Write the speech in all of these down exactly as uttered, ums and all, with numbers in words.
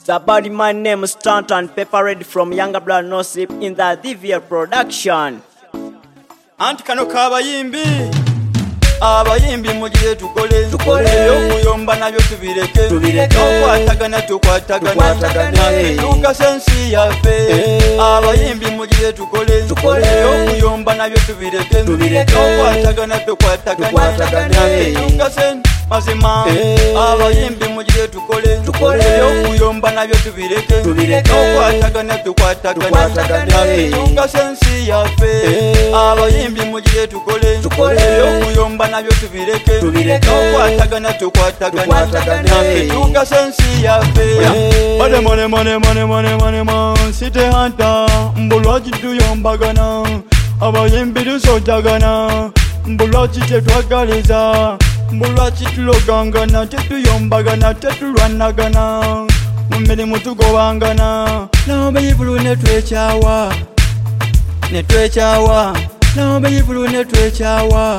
The body, my name is Stunt and Pepper Ready from Younger Blood No Sleep in the D V L production. Anti kano kabayimbi abayimbi mujye tukole tukole okuyomba nabyo tubireke tubireke okwatagana tukwatagana tuka sensi yafe abayimbi mujye tukole tukole okuyomba nabyo tubireke tubireke okwatagana tukwatagana tuka sensi mazima abayimbi mujye tukole tukole okuyomba nabyo tubireke tubireke okwatagana tukwatagana tuka sensi yafe abayimbi mujye tukole tukole okuyomba nabyo tubireke tubireke okwatagana tukwatagana tuka sensi yafe mane mane mane mane mane mane man site hanta mbulwaji tuyombagana abayimbi tusojagana mbulwaji tetwagaliza mbulwaji tulogangana tetuyombagana tetulwanagana mumirimu tugobangana naombe yivulu netwekyawa netwekyawa naombe yivulu netwekyawa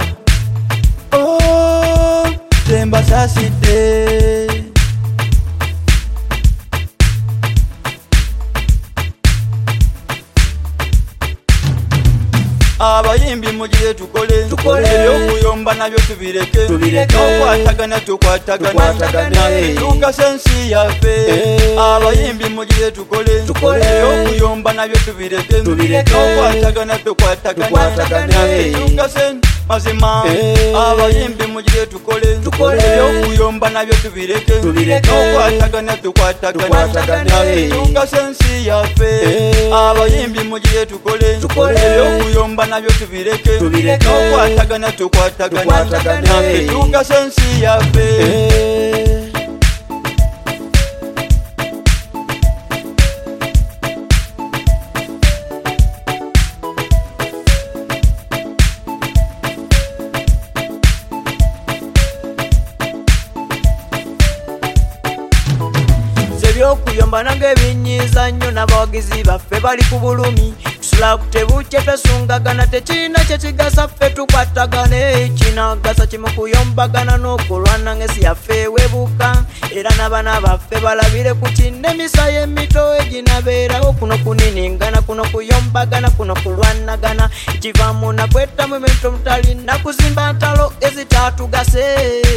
oh temba sasite abayimbi mujye tukole tukole okuyomba nabyo tubireke tubireke okwatagana tukwatagana tuka sensi yafe abayimbi mujye tukole tukole okuyomba nabyo tubireke tubireke okwatagana tukwatagana tuka sensi mazima abayimbi mujye tukole tukole okuyomba nabyo tubireke tubireke okwatagana tukwatagana tuka sensi yafe abayimbi mujye tukole tukole okuyomba nabyo tubireke tubireke okwatagana tukwatagana tuka sensi yafe okuyomba nange binyiza nnyo n'abawagizi baffe bali ku bulumi tusula kutebuukye twesungagana tekirina kyekigasa ffe tukwatagane kinagasa kimu kuyombagana n'okulwana ng'ensi yaffe ewebuka era n'abaana baffe balabire ku kinnemisa y'emito eginabeerawo kuno kuniningana kuno kuyombagana kuno kulwanagana ekivaamu nakwetamu ebintu mutalina kuzimba ntalo ezitatugase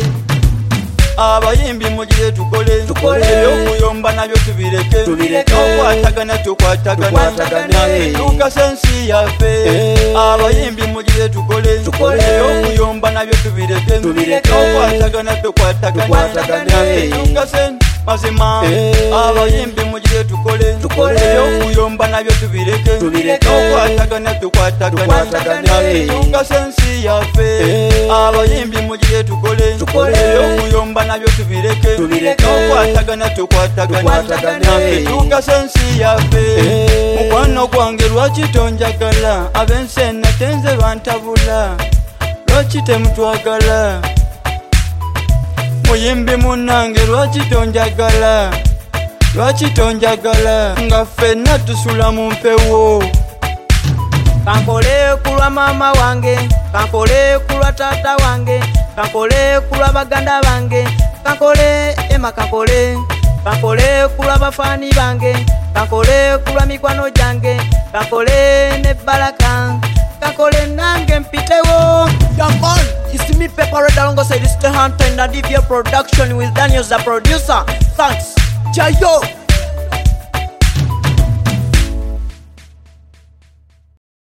abayimbi mujye tukole tukole okuyomba nabyo tubireke tubireke okwatagana tukwatagana tuka sensi yafe abayimbi mujye tukole tukole okuyomba nabyo tubireke tubireke okwatagana tukwatagana tuka sensi mazima abayimbi mujye tukole tukole okuyomba nabyo tubireke tubireke okwatagana tukwatagana tuka sensi yafe abayimbi mujye tukole tukole okuyomba nabyo tubireke tubireke okwatagana tukwatagana tuka sensi yafe mukwano gwange lwaki tonjagala abense natenze bantabula lwaki temutwagala muyimbi munange lwaki tonjagala lwaki tonjagala nga ffenna tusula mu mpewo kankole kulwa mama wange kankole kulwa tata wange kankole kulwa baganda bange kankole ema kankole kankole kulwa bafani bange kankole kulwa mikwano jange kankole ne baraka kankole nange mpitewo. Come on, it's me Pepper Ready alongside Mister Hunter in the D V L production with Daniel the producer. Thanks, Jayo.